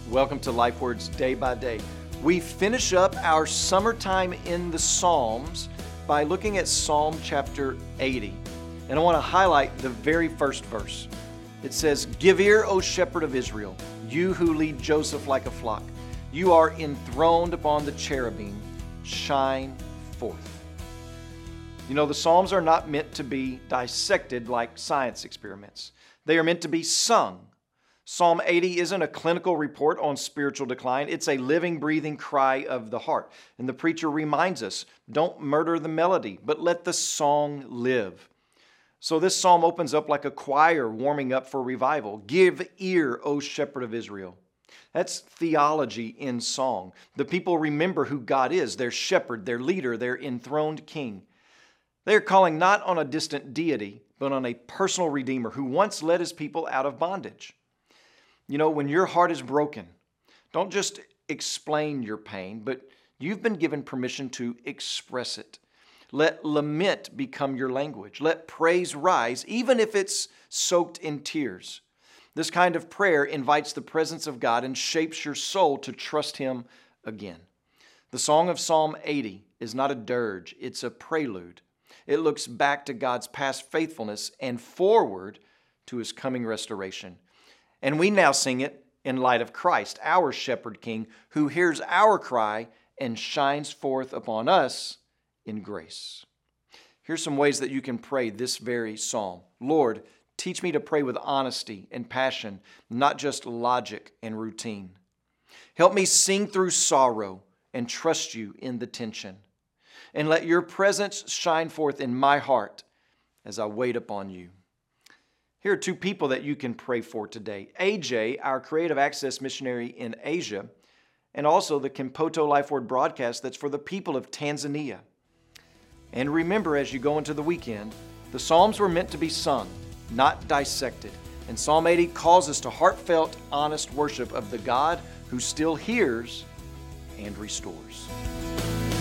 Welcome to LifeWords Day by Day. We finish up our summertime in the Psalms by looking at Psalm chapter 80. And I want to highlight the very first verse. It says, "Give ear, O shepherd of Israel, you who lead Joseph like a flock. You are enthroned upon the cherubim. Shine forth." You know, the Psalms are not meant to be dissected like science experiments. They are meant to be sung. Psalm 80 isn't a clinical report on spiritual decline. It's a living, breathing cry of the heart. And the preacher reminds us, don't murder the melody, but let the song live. So this psalm opens up like a choir warming up for revival. Give ear, O shepherd of Israel. That's theology in song. The people remember who God is, their shepherd, their leader, their enthroned king. They're calling not on a distant deity, but on a personal redeemer who once led his people out of bondage. You know, when your heart is broken, don't just explain your pain, but you've been given permission to express it. Let lament become your language. Let praise rise, even if it's soaked in tears. This kind of prayer invites the presence of God and shapes your soul to trust Him again. The song of Psalm 80 is not a dirge, it's a prelude. It looks back to God's past faithfulness and forward to His coming restoration. And we now sing it in light of Christ, our shepherd king, who hears our cry and shines forth upon us in grace. Here's some ways that you can pray this very psalm. Lord, teach me to pray with honesty and passion, not just logic and routine. Help me sing through sorrow and trust you in the tension. And let your presence shine forth in my heart as I wait upon you. Here are two people that you can pray for today. AJ, our Creative Access missionary in Asia, and also the Kimpoto Life Word broadcast that's for the people of Tanzania. And remember, as you go into the weekend, the Psalms were meant to be sung, not dissected. And Psalm 80 calls us to heartfelt, honest worship of the God who still hears and restores.